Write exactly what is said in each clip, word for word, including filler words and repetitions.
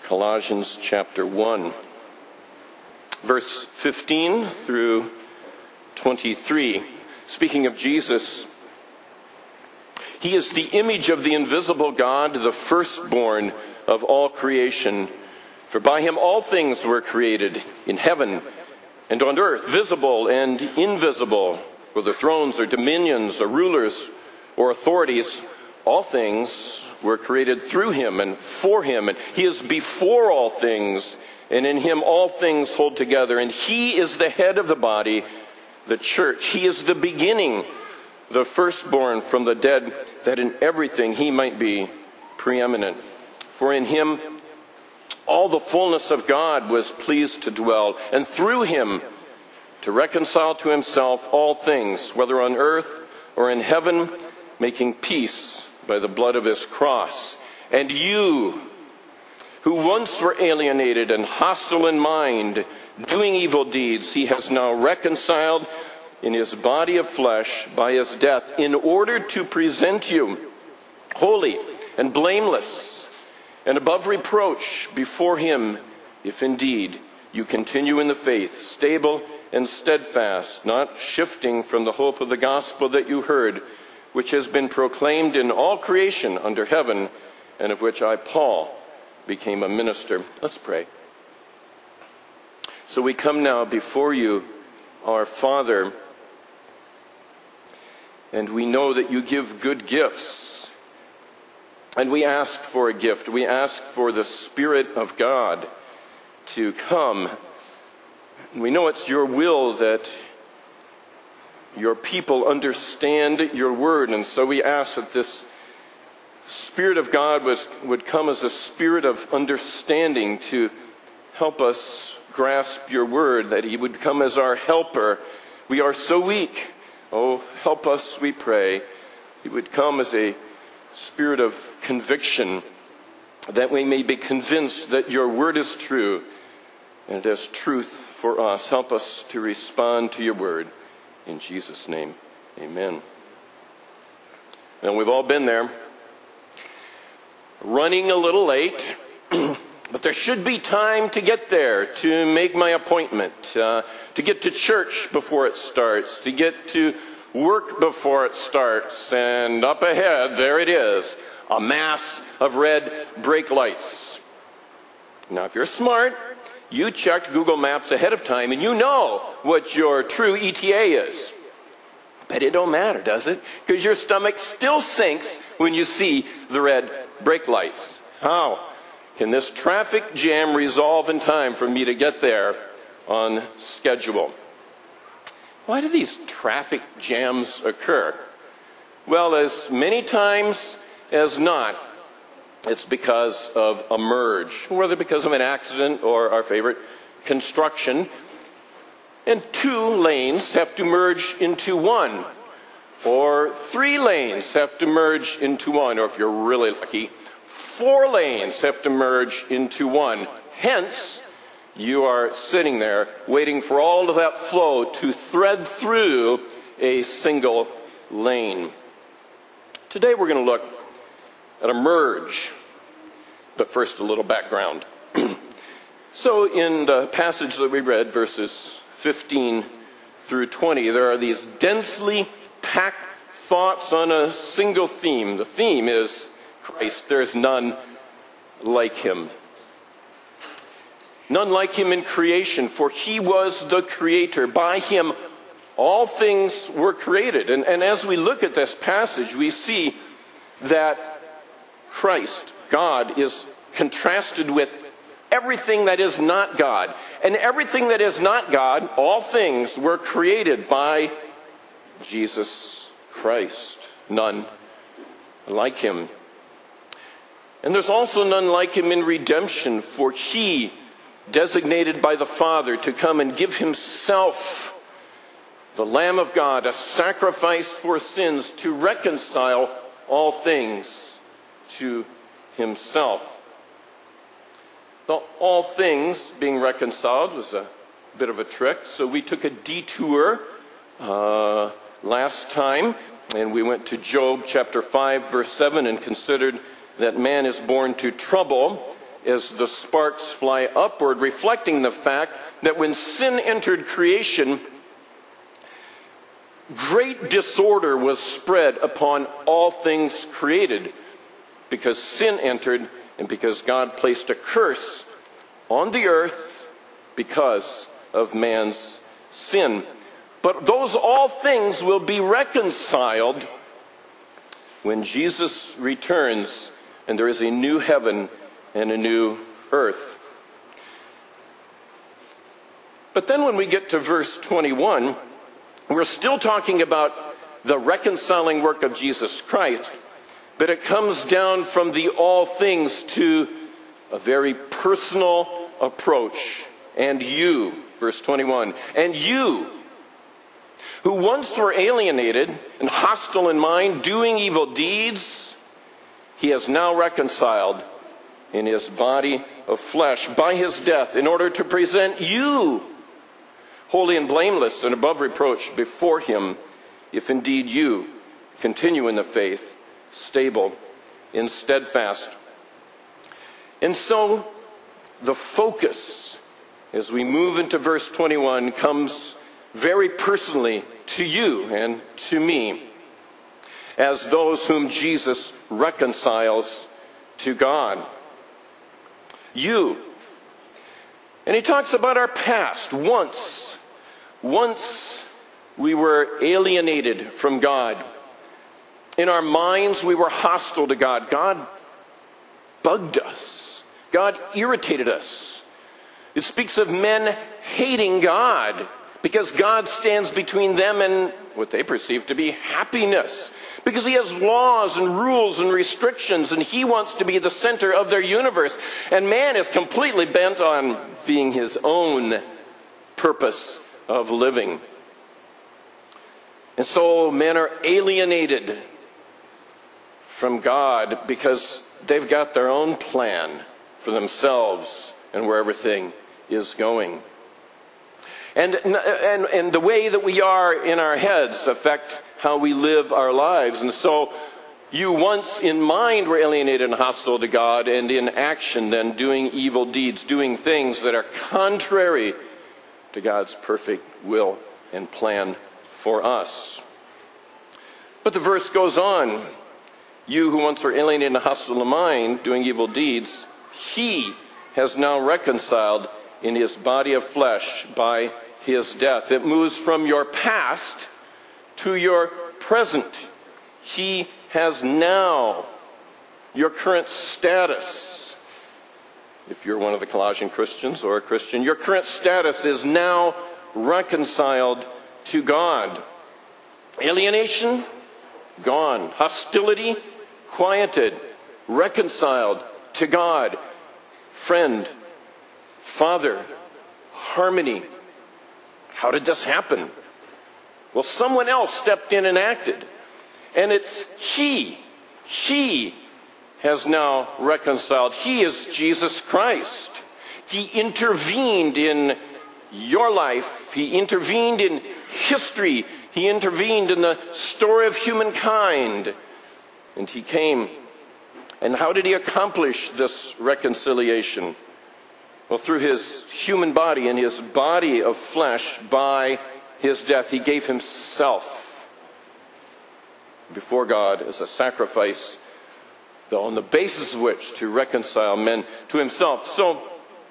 Colossians chapter one, verse fifteen through twenty-three. Speaking of Jesus, he is the image of the invisible God, the firstborn of all creation. For by him all things were created in heaven and on earth, visible and invisible, whether thrones or dominions or rulers or authorities. All things were created through him and for him, and he is before all things, and in him all things hold together. And he is the head of the body, the church. He is the beginning, the firstborn from the dead, that in everything he might be preeminent. For in him all the fullness of God was pleased to dwell, and through him to reconcile to himself all things, whether on earth or in heaven, making peace by the blood of his cross. And you, who once were alienated and hostile in mind, doing evil deeds, he has now reconciled in his body of flesh by his death, in order to present you holy and blameless and above reproach before him, if indeed you continue in the faith, stable and steadfast, not shifting from the hope of the gospel that you heard, which has been proclaimed in all creation under heaven, and of which I, Paul, became a minister. Let's pray. So we come now before you, our Father, and we know that you give good gifts. And we ask for a gift. We ask for the Spirit of God to come. We know it's your will that your people understand your word, and so we ask that this Spirit of God was, would come as a spirit of understanding to help us grasp your word, that he would come as our helper. We are so weak. Oh, help us, we pray. He would come as a spirit of conviction, that we may be convinced that your word is true, and as truth for us. Help us to respond to your word. In Jesus' name, amen. And we've all been there. Running a little late, but there should be time to get there, to make my appointment, uh, to get to church before it starts, to get to work before it starts. And up ahead, there it is, a mass of red brake lights. Now, if you're smart, you checked Google Maps ahead of time, and you know what your true E T A is. But it don't matter, does it? Because your stomach still sinks when you see the red brake lights. How can this traffic jam resolve in time for me to get there on schedule? Why do these traffic jams occur? Well, as many times as not, it's because of a merge, whether because of an accident or our favorite, construction. And two lanes have to merge into one. Or three lanes have to merge into one. Or if you're really lucky, four lanes have to merge into one. Hence, you are sitting there waiting for all of that flow to thread through a single lane. Today we're going to look at a merge. But first, a little background. So in the passage that we read, verses fifteen through twenty, there are these densely packed thoughts on a single theme. The theme is Christ. There is none like him. None like him in creation, for he was the creator. By him all things were created. And, and as we look at this passage, we see that Christ, God, is contrasted with everything that is not God. And everything that is not God, all things were created by Jesus Christ. None like him. And there's also none like him in redemption, for he, designated by the Father to come and give himself, the Lamb of God, a sacrifice for sins, to reconcile all things to himself. The all things being reconciled was a bit of a trick, so we took a detour uh, last time, and we went to Job chapter five, verse seven, and considered that man is born to trouble, as the sparks fly upward, reflecting the fact that when sin entered creation, great disorder was spread upon all things created, because sin entered and because God placed a curse on the earth because of man's sin. But those all things will be reconciled when Jesus returns and there is a new heaven and a new earth. But then when we get to verse twenty-one, we're still talking about the reconciling work of Jesus Christ, but it comes down from the all things to a very personal approach. And you, verse twenty-one, and you, who once were alienated and hostile in mind, doing evil deeds, he has now reconciled in his body of flesh by his death, in order to present you holy and blameless and above reproach before him, if indeed you continue in the faith, stable and steadfast. And so the focus, as we move into verse twenty-one, comes very personally to you and to me, as those whom Jesus reconciles to God. You. And he talks about our past. Once, once we were alienated from God. In our minds, we were hostile to God. God bugged us. God irritated us. It speaks of men hating God because God stands between them and what they perceive to be happiness. Because he has laws and rules and restrictions, and he wants to be the center of their universe. And man is completely bent on being his own purpose of living. And so men are alienated from God because they've got their own plan for themselves and where everything is going. And, and, and the way that we are in our heads affect how we live our lives. And so you once in mind were alienated and hostile to God, and in action then doing evil deeds, doing things that are contrary to God's perfect will and plan for us. But the verse goes on. You who once were alienated and hostile to mind, doing evil deeds, he has now reconciled in his body of flesh by his death. It moves from your past to your present. He has now your current status. If you're one of the Colossian Christians or a Christian, your current status is now reconciled to God. Alienation, gone. Hostility, quieted. Reconciled to God. Friend, father, harmony. How did this happen? Well, someone else stepped in and acted. And it's he. He has now reconciled. He is Jesus Christ. He intervened in your life. He intervened in history. He intervened in the story of humankind. And he came. And how did he accomplish this reconciliation? Well, through his human body and his body of flesh by his death. He gave himself before God as a sacrifice, on the basis of which to reconcile men to himself. So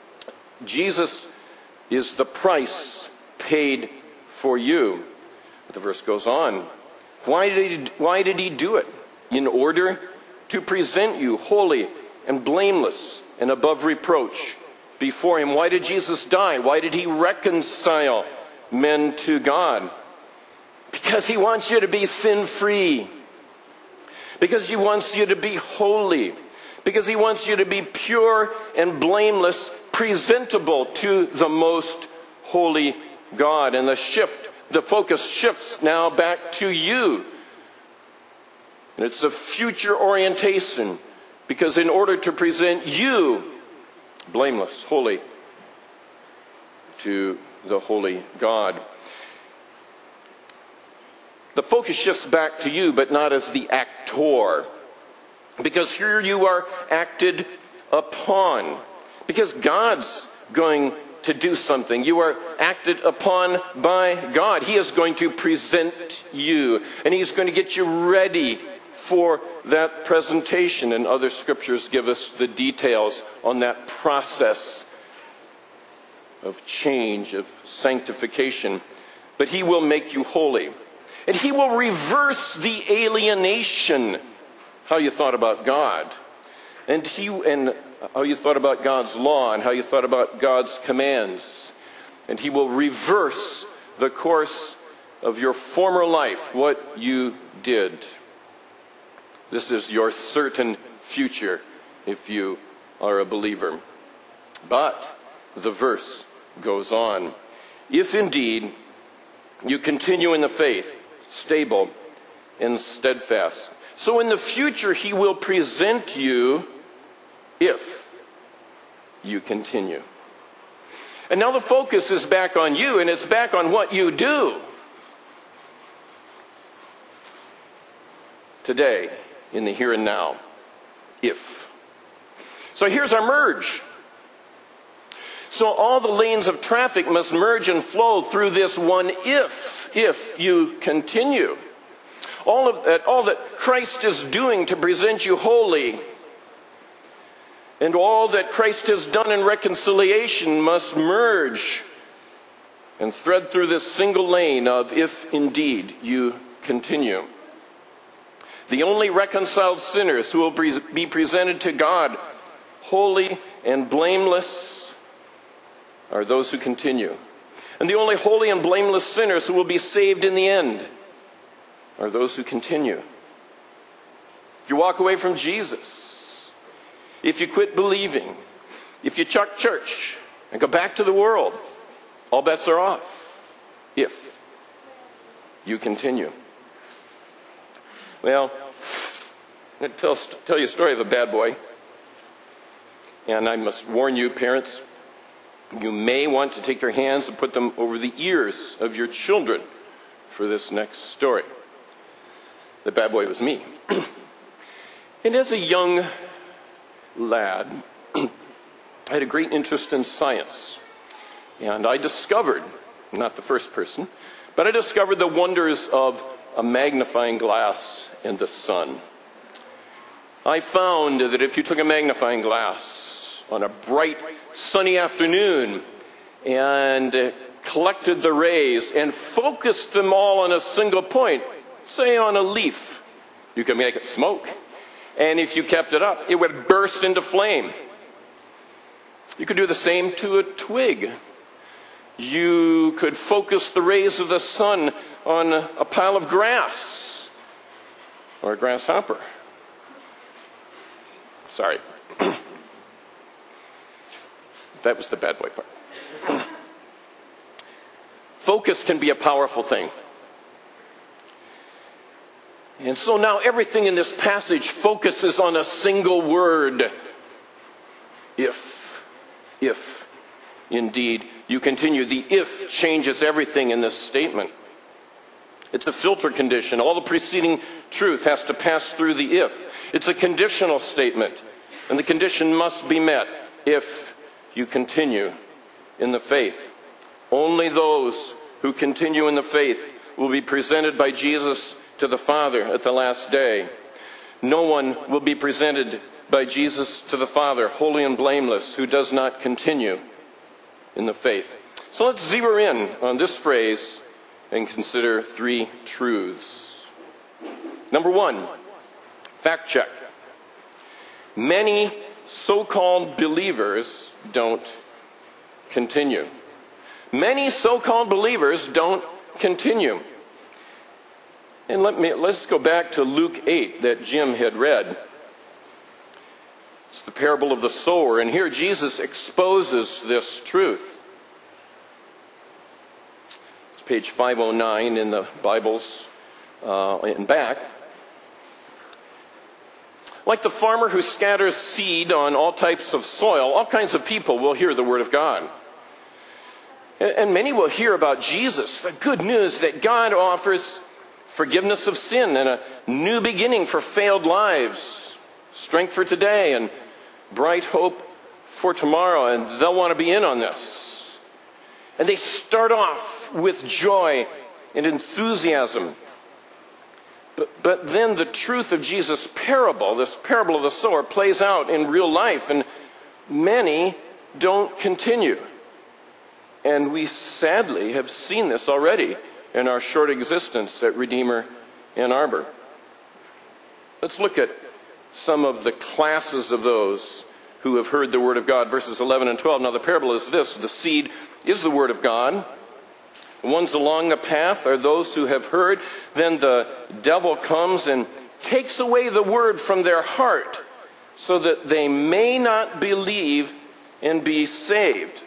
Jesus is the price paid for you. But the verse goes on. Why did he, why did he do it? In order to present you holy and blameless and above reproach before him. Why did Jesus die? Why did he reconcile men to God? Because he wants you to be sin-free. Because he wants you to be holy. Because he wants you to be pure and blameless, presentable to the most holy God. And the shift, the focus shifts now back to you. And it's a future orientation. Because in order to present you blameless, holy, to the holy God, the focus shifts back to you, but not as the actor. Because here you are acted upon. Because God's going to do something. You are acted upon by God. He is going to present you, and He's going to get you ready for that presentation. And other scriptures give us the details on that process of change, of sanctification. But He will make you holy. And He will reverse the alienation, how you thought about God. And He and how you thought about God's law and how you thought about God's commands. And He will reverse the course of your former life, what you did. This is your certain future if you are a believer. But the verse goes on. If indeed you continue in the faith, stable and steadfast. So in the future He will present you if you continue. And now the focus is back on you, and it's back on what you do. Today, in the here and now. If. So here's our merge. So all the lanes of traffic must merge and flow through this one if, if you continue. All of that, all that Christ is doing to present you holy, and all that Christ has done in reconciliation must merge and thread through this single lane of if indeed you continue. The only reconciled sinners who will be presented to God holy and blameless are those who continue. And the only holy and blameless sinners who will be saved in the end are those who continue. If you walk away from Jesus, if you quit believing, if you chuck church and go back to the world, all bets are off. If you continue. Well, I'm going to tell, tell you a story of a bad boy. And I must warn you, parents, you may want to take your hands and put them over the ears of your children for this next story. The bad boy was me. And as a young lad, I had a great interest in science. And I discovered, not the first person, but I discovered the wonders of a magnifying glass and the sun. I found that if you took a magnifying glass on a bright, sunny afternoon and collected the rays and focused them all on a single point, say on a leaf, you could make it smoke. And if you kept it up, it would burst into flame. You could do the same to a twig. You could focus the rays of the sun on a pile of grass or a grasshopper. Sorry. That was the bad boy part. Focus can be a powerful thing. And so now everything in this passage focuses on a single word. If. If. Indeed, you continue. The if changes everything in this statement. It's a filter condition. All the preceding truth has to pass through the if. It's a conditional statement. And the condition must be met if you continue in the faith. Only those who continue in the faith will be presented by Jesus to the Father at the last day. No one will be presented by Jesus to the Father, holy and blameless, who does not continue in the faith. So let's zero in on this phrase and consider three truths. Number one, fact check. Many so-called believers don't continue. Many so-called believers don't continue. And let me, let's go back to Luke eight that Jim had read. It's the parable of the sower. And here Jesus exposes this truth. It's page five oh nine in the Bibles uh, in back. Like the farmer who scatters seed on all types of soil, all kinds of people will hear the word of God. And many will hear about Jesus, the good news that God offers forgiveness of sin and a new beginning for failed lives, strength for today and bright hope for tomorrow, and they'll want to be in on this. And they start off with joy and enthusiasm. But, but then the truth of Jesus' parable, this parable of the sower, plays out in real life, and many don't continue. And we sadly have seen this already in our short existence at Redeemer Ann Arbor. Let's look at some of the classes of those who have heard the word of God, verses eleven and twelve. Now the parable is this: the seed is the word of God. The ones along the path are those who have heard. Then the devil comes and takes away the word from their heart so that they may not believe and be saved.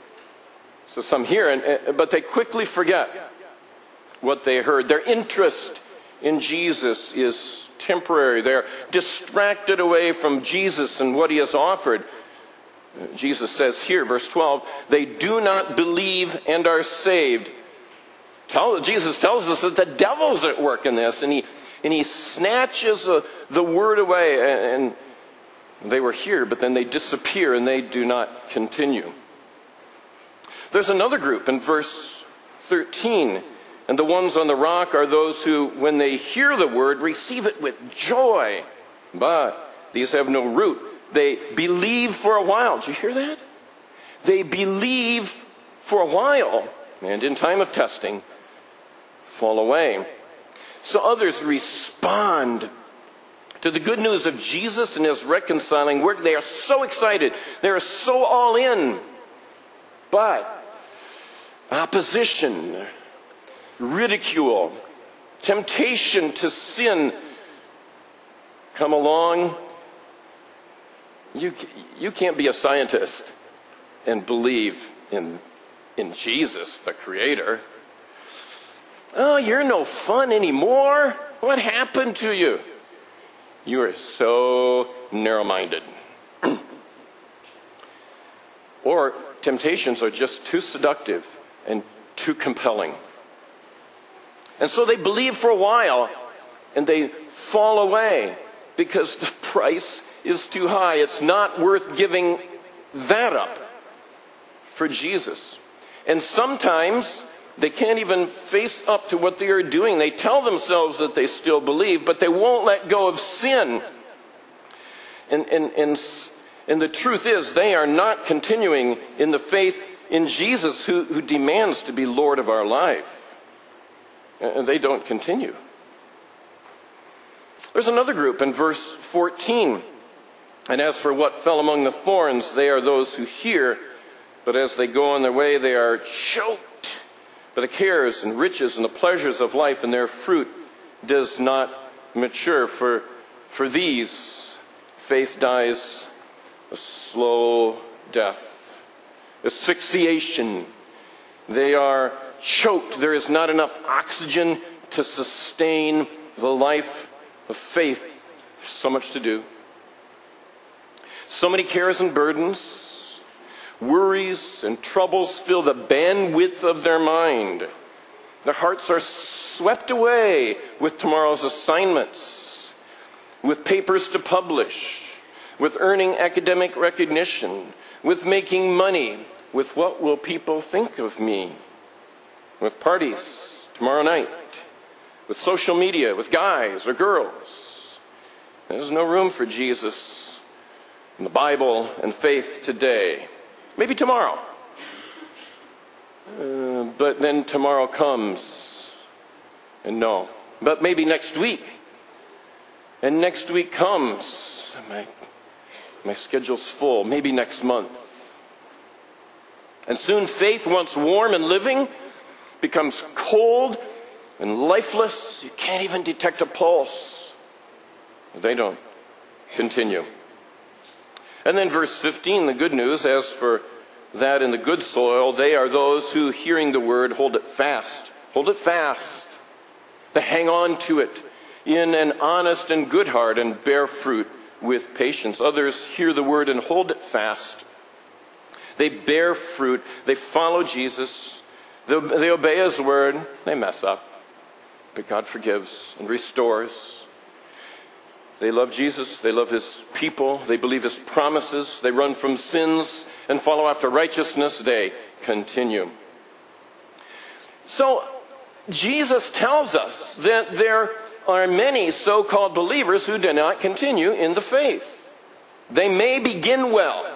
So some hear, and, but they quickly forget what they heard. Their interest in Jesus is temporary. They're distracted away from Jesus and what he has offered. Jesus says here, verse twelve, they do not believe and are saved. Tell, Jesus tells us that the devil's at work in this, and he and he snatches uh, the word away, and, and they were here, but then they disappear and they do not continue. There's another group in verse thirteen, and the ones on the rock are those who, when they hear the word, receive it with joy. But these have no root. They believe for a while. Did you hear that? They believe for a while, and in time of testing, fall away. So others respond to the good news of Jesus and his reconciling work. They are so excited. They are so all in. But opposition, ridicule, temptation to sin come along. You, you can't be a scientist and believe in, in Jesus, the Creator. Oh, you're no fun anymore. What happened to you? You are so narrow-minded. Or temptations are just too seductive and too compelling. And so they believe for a while and they fall away because the price is too high. It's not worth giving that up for Jesus. And sometimes they can't even face up to what they are doing. They tell themselves that they still believe, but they won't let go of sin. And, and, and, and the truth is, they are not continuing in the faith in Jesus, who, who demands to be Lord of our life. And they don't continue. There's another group in verse fourteen. And as for what fell among the thorns, they are those who hear, but as they go on their way, they are choked by the cares and riches and the pleasures of life, and their fruit does not mature. For, for these, faith dies a slow death, asphyxiation. They are choked. There is not enough oxygen to sustain the life of faith. There's so much to do. So many cares and burdens, worries and troubles fill the bandwidth of their mind. Their hearts are swept away with tomorrow's assignments, with papers to publish, with earning academic recognition, with making money, with what will people think of me, with parties tomorrow night, with social media, with guys or girls. There's no room for Jesus and the Bible and faith today. Maybe tomorrow. Uh, but then tomorrow comes, and no. But maybe next week. And next week comes. My, my schedule's full. Maybe next month. And soon faith, once warm and living, becomes cold and lifeless. You can't even detect a pulse. They don't continue. And then verse fifteen, the good news, as for that in the good soil, they are those who, hearing the word, hold it fast. Hold it fast. They hang on to it in an honest and good heart and bear fruit with patience. Others hear the word and hold it fast. They bear fruit. They follow Jesus. They, they obey his word. They mess up. But God forgives and restores. They love Jesus. They love his people. They believe his promises. They run from sins and follow after righteousness. They continue. So Jesus tells us that there are many so-called believers who do not continue in the faith. They may begin well.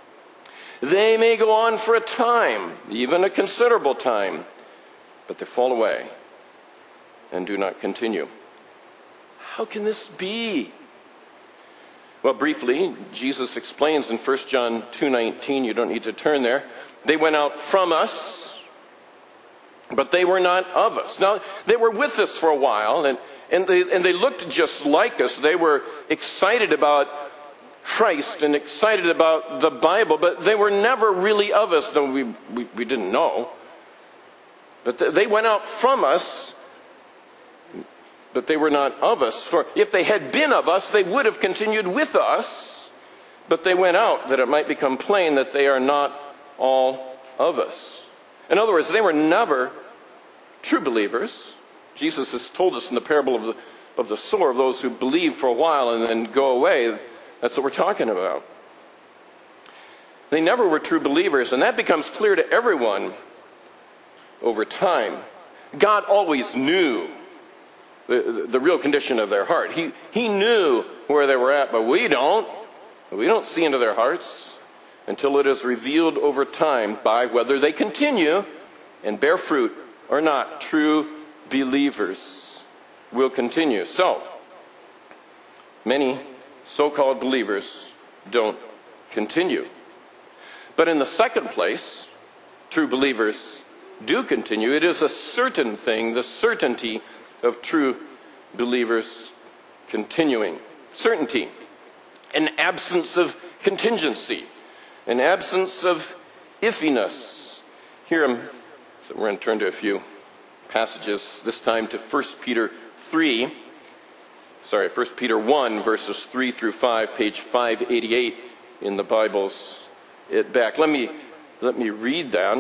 They may go on for a time, even a considerable time, but they fall away and do not continue. How can this be? Well, briefly, Jesus explains in First John two nineteen, you don't need to turn there, they went out from us, but they were not of us. Now, they were with us for a while, and, and, they, and they looked just like us. They were excited about Christ and excited about the Bible, but they were never really of us, though we, we, we didn't know. But th- they went out from us, but they were not of us. For if they had been of us, they would have continued with us, but they went out that it might become plain that they are not all of us. In other words, they were never true believers. Jesus has told us in the parable of the, of the sower, of those who believe for a while and then go away. That's what we're talking about. They never were true believers, and that becomes clear to everyone over time. God always knew the, the, the real condition of their heart. He, he knew where they were at, but we don't. We don't see into their hearts until it is revealed over time by whether they continue and bear fruit or not. True believers will continue. So, many so-called believers don't continue. But in the second place, true believers do continue. It is a certain thing, the certainty of true believers continuing. Certainty. An absence of contingency. An absence of iffiness. Here I'm, so we're going to turn to a few passages, this time to First Peter three. Sorry, First Peter one, verses three through five, page five eighty-eight in the Bible's it back. Let me, let me read that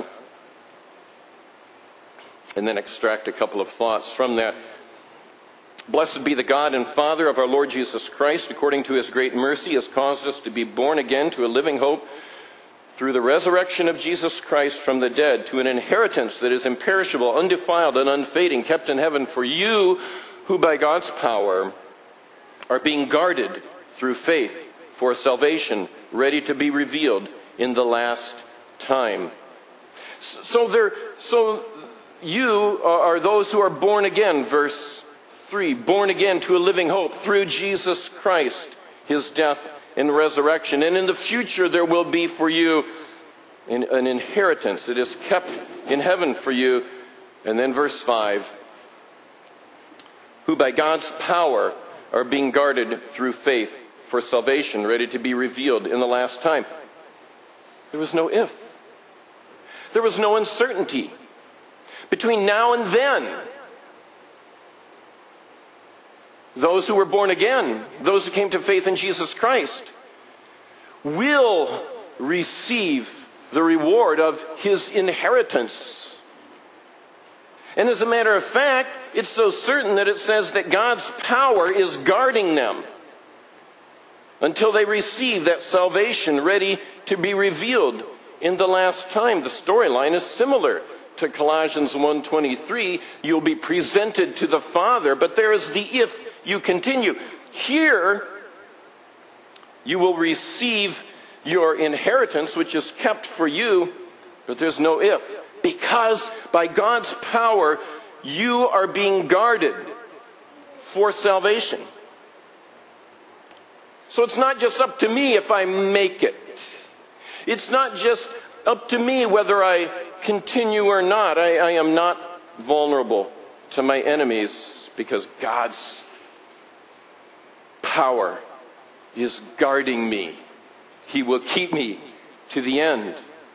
and then extract a couple of thoughts from that. Blessed be the God and Father of our Lord Jesus Christ. According to his great mercy, has caused us to be born again to a living hope through the resurrection of Jesus Christ from the dead, to an inheritance that is imperishable, undefiled, and unfading, kept in heaven for you, who by God's power are being guarded through faith for salvation, ready to be revealed in the last time. So there, so you are those who are born again, verse three, born again to a living hope through Jesus Christ, his death and resurrection. And in the future there will be for you an, an inheritance that is kept in heaven for you. And then verse five, who by God's power are being guarded through faith for salvation, ready to be revealed in the last time. There was no if. There was no uncertainty. Between now and then, those who were born again, those who came to faith in Jesus Christ, will receive the reward of his inheritance. And as a matter of fact, it's so certain that it says that God's power is guarding them until they receive that salvation ready to be revealed in the last time. The storyline is similar to Colossians one twenty-three. You'll be presented to the Father, but there is the if you continue. Here, you will receive your inheritance, which is kept for you, but there's no if. Because by God's power, you are being guarded for salvation. So it's not just up to me if I make it. It's not just up to me whether I continue or not. I, I am not vulnerable to my enemies because God's power is guarding me. He will keep me to the end.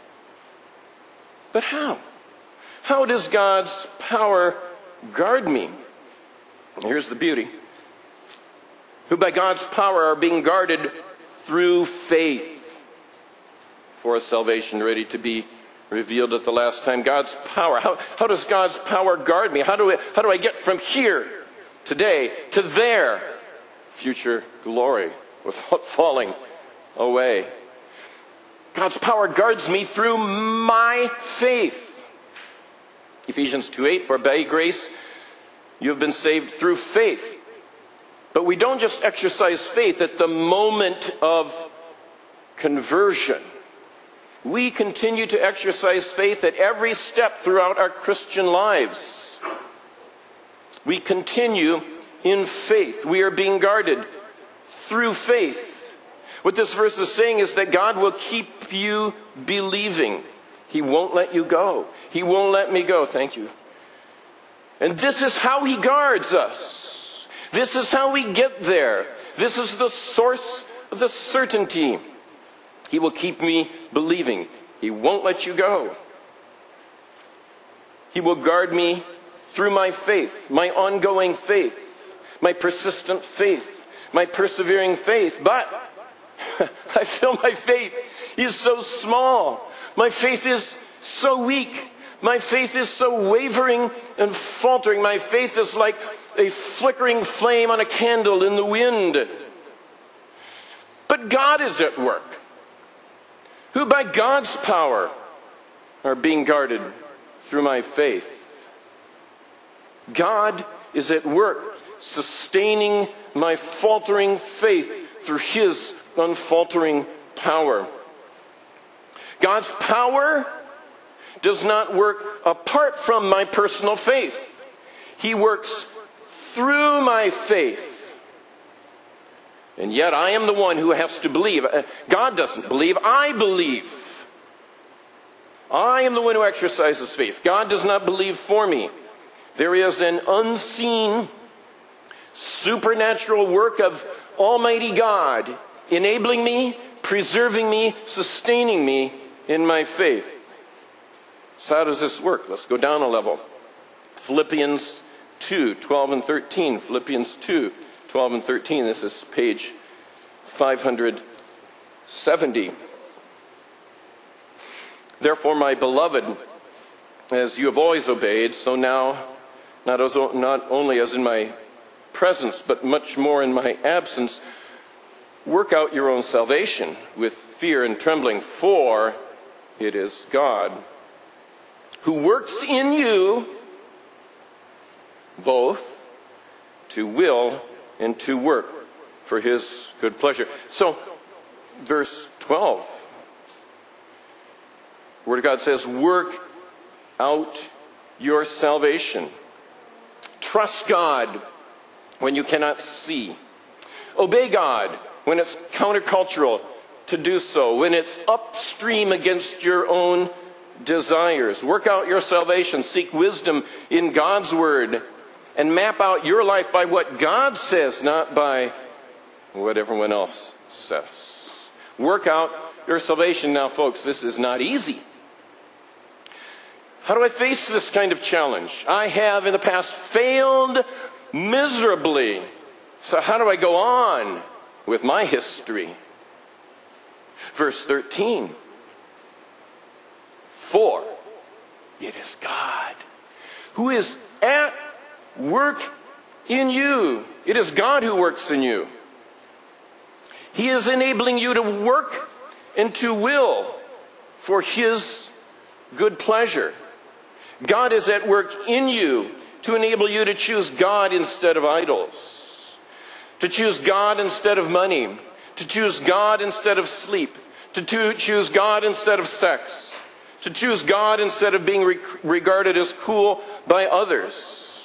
But how? How does God's power guard me? And here's the beauty. Who by God's power are being guarded through faith for a salvation ready to be revealed at the last time. God's power. How, how does God's power guard me? How do I, how do I get from here today to there future glory without falling away. God's power guards me through my faith. Ephesians two eight, for by grace you have been saved through faith. But we don't just exercise faith at the moment of conversion. We continue to exercise faith at every step throughout our Christian lives. We continue in faith. We are being guarded through faith. What this verse is saying is that God will keep you believing. He won't let you go. He won't let me go. Thank you. And this is how He guards us. This is how we get there. This is the source of the certainty. He will keep me believing. He won't let you go. He will guard me through my faith, my ongoing faith, my persistent faith, my persevering faith. But I feel my faith is so small. My faith is so weak. My faith is so wavering and faltering. My faith is like a flickering flame on a candle in the wind. But God is at work, who by God's power are being guarded through my faith. God is at work, sustaining my faltering faith through His unfaltering power. God's power does not work apart from my personal faith. He works through my faith. And yet I am the one who has to believe. God doesn't believe, I believe. I am the one who exercises faith. God does not believe for me. There is an unseen, supernatural work of Almighty God enabling me, preserving me, sustaining me in my faith. So how does this work? Let's go down a level. Philippians two, twelve and thirteen. Philippians two, twelve and thirteen. This is page five hundred seventy. Therefore, my beloved, as you have always obeyed, so now, not, as, not only as in my presence, but much more in my absence, work out your own salvation with fear and trembling, for it is God who works in you both to will and to work for His good pleasure. So, verse twelve, the Word of God says, work out your salvation. Trust God when you cannot see. Obey God when it's countercultural to do so, when it's upstream against your own desires. Work out your salvation. Seek wisdom in God's Word and map out your life by what God says, not by what everyone else says. Work out your salvation. Now, folks, this is not easy. How do I face this kind of challenge? I have in the past failed miserably. So how do I go on with my history? Verse thirteen. For it is God who is at work in you. It is God who works in you. He is enabling you to work and to will for His good pleasure. God is at work in you to enable you to choose God instead of idols, to choose God instead of money, to choose God instead of sleep, to to choose God instead of sex, to choose God instead of being re- regarded as cool by others.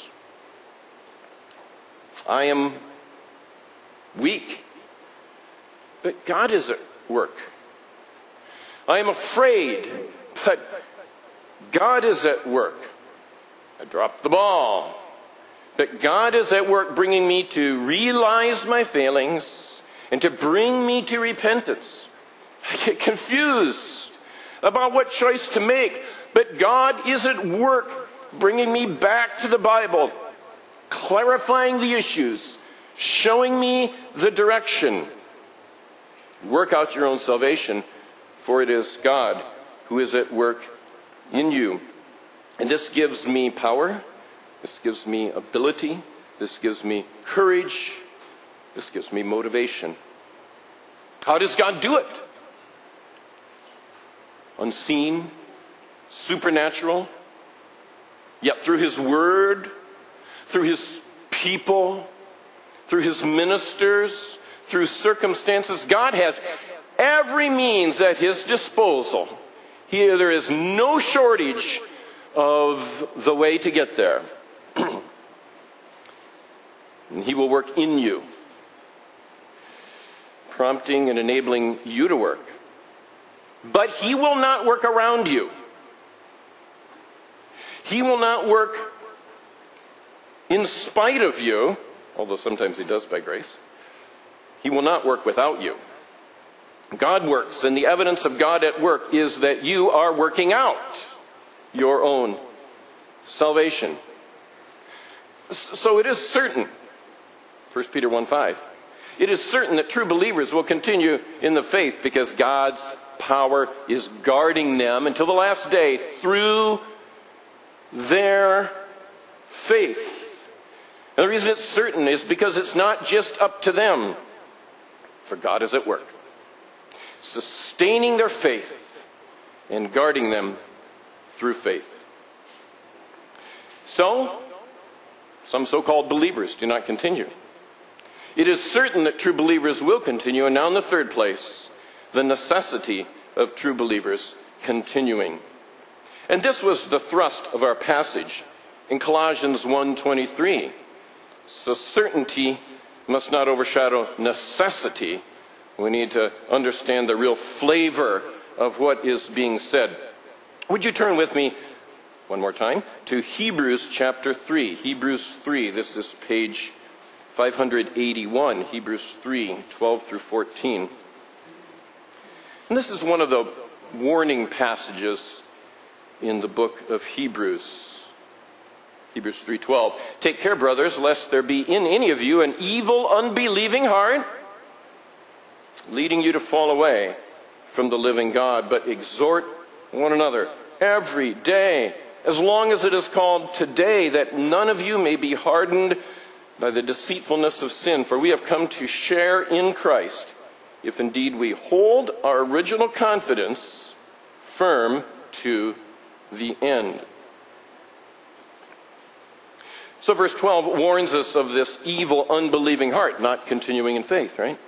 I am weak, but God is at work. I am afraid, but God is at work. I dropped the ball. But God is at work bringing me to realize my failings and to bring me to repentance. I get confused about what choice to make, but God is at work bringing me back to the Bible, clarifying the issues, showing me the direction. Work out your own salvation, for it is God who is at work in you. And this gives me power. This gives me ability. This gives me courage. This gives me motivation. How does God do it? Unseen, supernatural, yet through His Word, through His people, through His ministers, through circumstances. God has every means at His disposal. He, there is no shortage of the way to get there. And He will work in you, prompting and enabling you to work. But He will not work around you. He will not work in spite of you, although sometimes He does by grace. He will not work without you. God works, and the evidence of God at work is that you are working out your own salvation. So it is certain, First Peter one five, it is certain that true believers will continue in the faith because God's power is guarding them until the last day through their faith. And the reason it's certain is because it's not just up to them, for God is at work, sustaining their faith and guarding them through faith. So, some so-called believers do not continue. It is certain that true believers will continue. And now in the third place, the necessity of true believers continuing. And this was the thrust of our passage in Colossians one twenty-three. So certainty must not overshadow necessity. We need to understand the real flavor of what is being said. Would you turn with me one more time to Hebrews chapter three. Hebrews three, this is page five eighty-one, Hebrews three, twelve through fourteen. And this is one of the warning passages in the book of Hebrews. Hebrews three twelve. Take care, brothers, lest there be in any of you an evil, unbelieving heart, leading you to fall away from the living God. But exhort one another every day, as long as it is called today, that none of you may be hardened by the deceitfulness of sin. For we have come to share in Christ, if indeed we hold our original confidence firm to the end. So verse twelve warns us of this evil, unbelieving heart, not continuing in faith, right?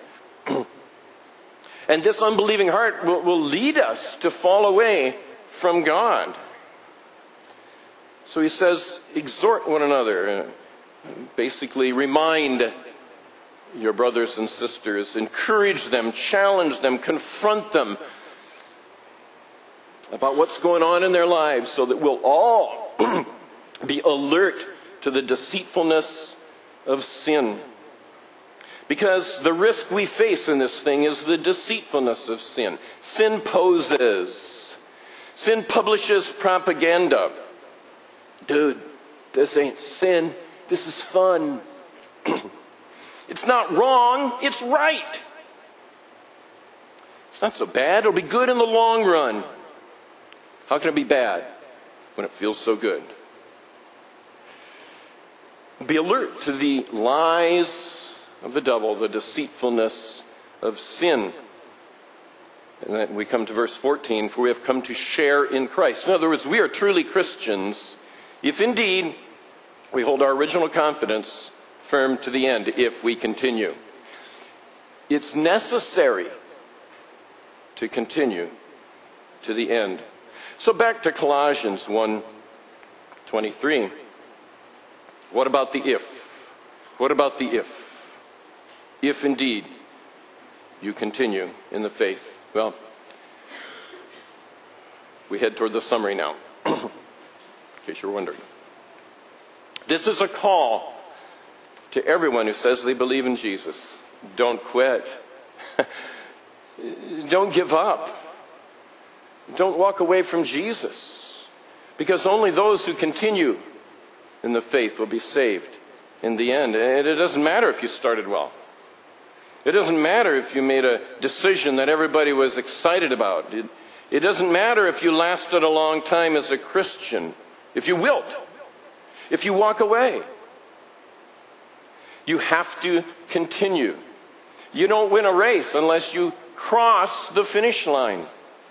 And this unbelieving heart will, will lead us to fall away from God. So he says, exhort one another. Basically, remind your brothers and sisters, encourage them, challenge them, confront them about what's going on in their lives so that we'll all be alert to the deceitfulness of sin. Because the risk we face in this thing is the deceitfulness of sin. Sin poses. Sin publishes propaganda. Dude, this ain't sin. This is fun. It's not wrong. It's right. It's not so bad. It'll be good in the long run. How can it be bad when it feels so good? Be alert to the lies of the devil, the deceitfulness of sin. And then we come to verse fourteen, for we have come to share in Christ. In other words, we are truly Christians if indeed we hold our original confidence firm to the end, if we continue. It's necessary to continue to the end. So back to Colossians one twenty-three. What about the if? What about the if? If indeed you continue in the faith. Well, we head toward the summary now, in case you're wondering. This is a call to everyone who says they believe in Jesus. Don't quit. Don't give up. Don't walk away from Jesus. Because only those who continue in the faith will be saved in the end. And it doesn't matter if you started well. It doesn't matter if you made a decision that everybody was excited about. It, it doesn't matter if you lasted a long time as a Christian. If you wilt. If you walk away. You have to continue. You don't win a race unless you cross the finish line.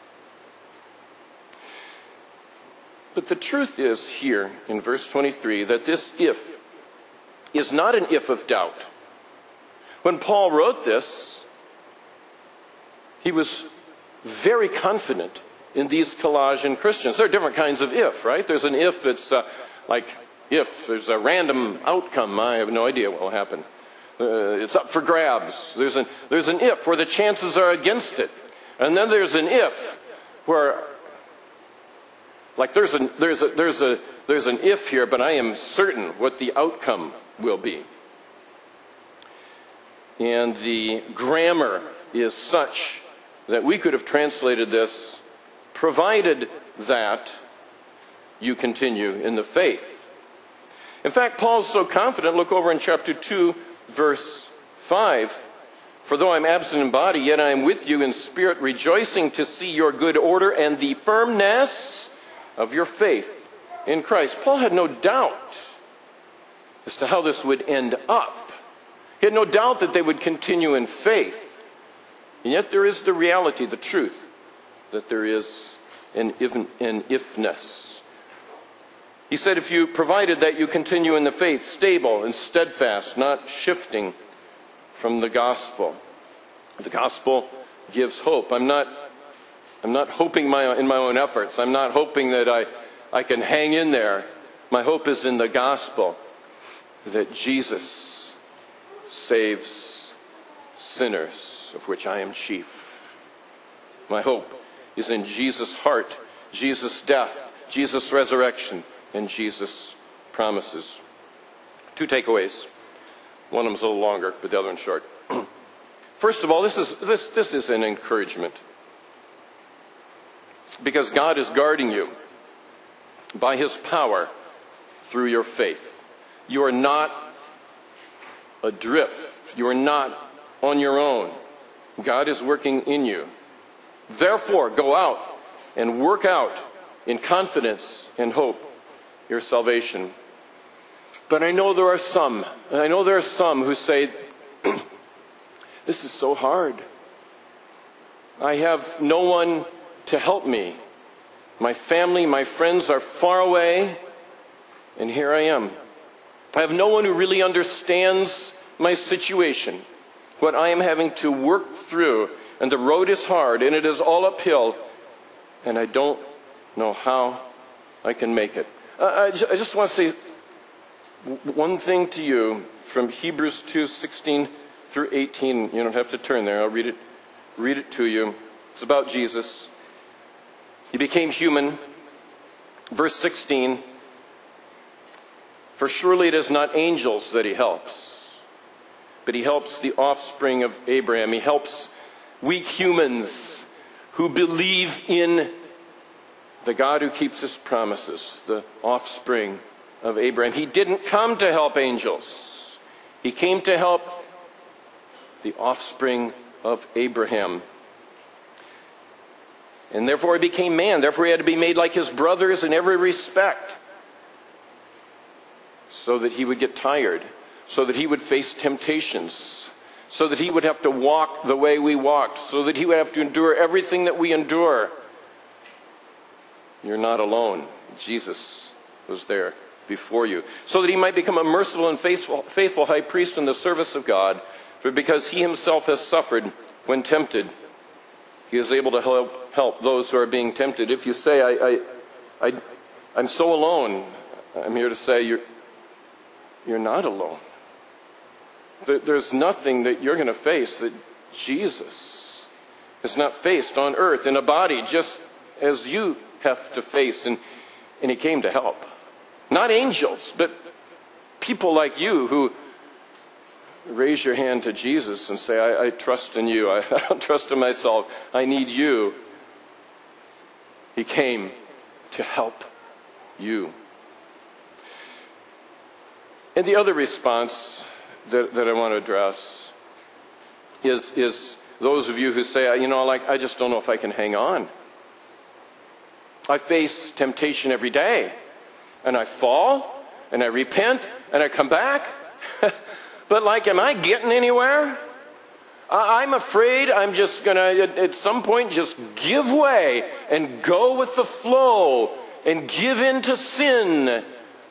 But the truth is here in verse twenty-three that this if is not an if of doubt. When Paul wrote this, he was very confident in these Colossian Christians. There are different kinds of if, right? There's an if that's uh, like if there's a random outcome. I have no idea what will happen. Uh, it's up for grabs. There's an, there's an if where the chances are against it. And then there's an if where, like there's a, there's a, there's a, there's an if here, but I am certain what the outcome will be. And the grammar is such that we could have translated this, provided that you continue in the faith. In fact, Paul's so confident, look over in chapter two, verse five. For though I'm absent in body, yet I am with you in spirit, rejoicing to see your good order and the firmness of your faith in Christ. Paul had no doubt as to how this would end up. He had no doubt that they would continue in faith. And yet there is the reality, the truth, that there is an, if, an ifness. He said, if you provided that you continue in the faith, stable and steadfast, not shifting from the gospel. The gospel gives hope. I'm not, I'm not hoping my, in my own efforts. I'm not hoping that I, I can hang in there. My hope is in the gospel, that Jesus saves sinners, of which I am chief. My hope is in Jesus' heart, Jesus' death, Jesus' resurrection, and Jesus' promises. Two takeaways. One of them's a little longer, but the other one's short. First of all, this is, this, this is an encouragement. Because God is guarding you by His power through your faith. You are not adrift. You are not on your own. God is working in you. Therefore, go out and work out in confidence and hope your salvation. But I know there are some, and I know there are some who say, this is so hard. I have no one to help me. My family, my friends are far away, and here I am. I have no one who really understands my situation, what I am having to work through, and the road is hard, and it is all uphill, and I don't know how I can make it. Uh, I just want to say one thing to you from Hebrews two, sixteen through eighteen. You don't have to turn there. I'll read it, read it to you. It's about Jesus. He became human. Verse sixteen. For surely it is not angels that He helps, but He helps the offspring of Abraham. He helps weak humans who believe in the God who keeps His promises, the offspring of Abraham. He didn't come to help angels. He came to help the offspring of Abraham. And therefore He became man. Therefore He had to be made like His brothers in every respect, so that He would get tired, so that He would face temptations, so that He would have to walk the way we walked, so that He would have to endure everything that we endure. You're not alone. Jesus was there before you, so that He might become a merciful and faithful, faithful high priest in the service of God. For because He Himself has suffered when tempted, He is able to help, help those who are being tempted. If you say, I, I, I, I'm so alone, I'm here to say you're, you're not alone. There, there's nothing that you're going to face that Jesus has not faced on earth in a body, just as you have to face, and, and He came to help. Not angels, but people like you who raise your hand to Jesus and say, I, I trust in you. I, I don't trust in myself. I need you. He came to help you. And the other response that, that I want to address is, is those of you who say, you know, like, I just don't know if I can hang on. I face temptation every day, and I fall, and I repent, and I come back. But like, am I getting anywhere? I'm afraid I'm just going to, at some point, just give way and go with the flow and give in to sin.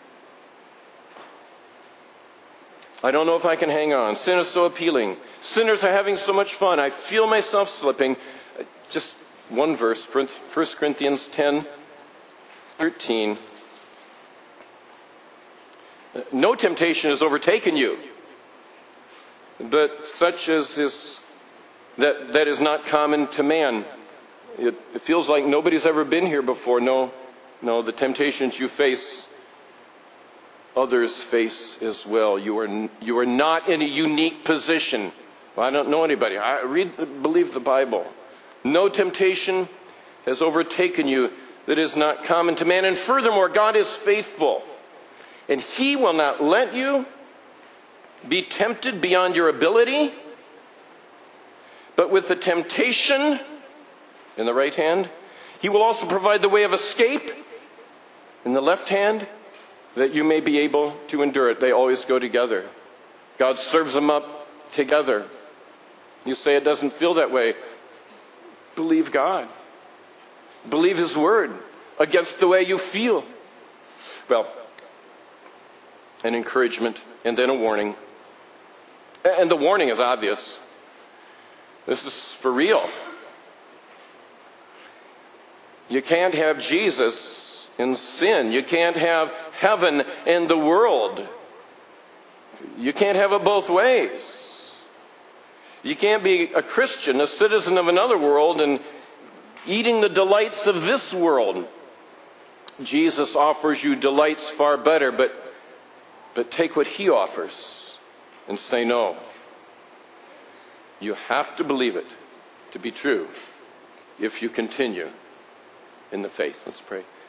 I don't know if I can hang on. Sin is so appealing. Sinners are having so much fun. I feel myself slipping. Just one verse, First Corinthians ten, thirteen. No temptation has overtaken you, but such as is that that is not common to man. It, it feels like nobody's ever been here before. No, no, the temptations you face, others face as well. You are you are not in a unique position. Well, I don't know anybody. I read, believe the Bible. No temptation has overtaken you that is not common to man. And furthermore, God is faithful, and He will not let you be tempted beyond your ability. But with the temptation in the right hand, He will also provide the way of escape in the left hand, that you may be able to endure it. They always go together. God serves them up together. You say it doesn't feel that way. Believe God. Believe His Word against the way you feel. Well, an encouragement and then a warning. And the warning is obvious. This is for real. You can't have Jesus in sin. You can't have heaven and the world. You can't have it both ways. You can't be a Christian, a citizen of another world, and eating the delights of this world. Jesus offers you delights far better, but, but take what He offers and say no. You have to believe it to be true if you continue in the faith. Let's pray.